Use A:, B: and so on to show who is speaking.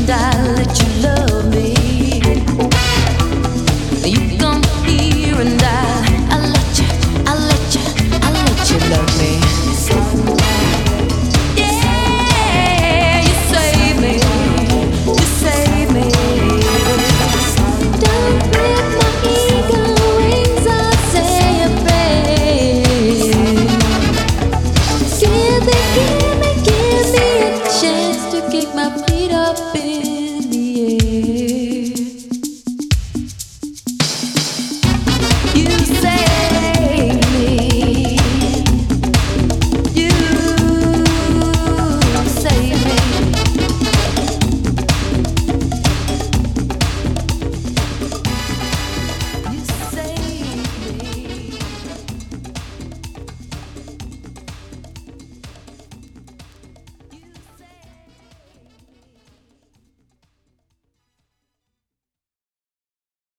A: I let you love me. You come here and I let you, I let you, I let you love me. Yeah, you save me, you save me. Don't give my ego wings, I say a prayer. Give me a chance to kick my feet up in.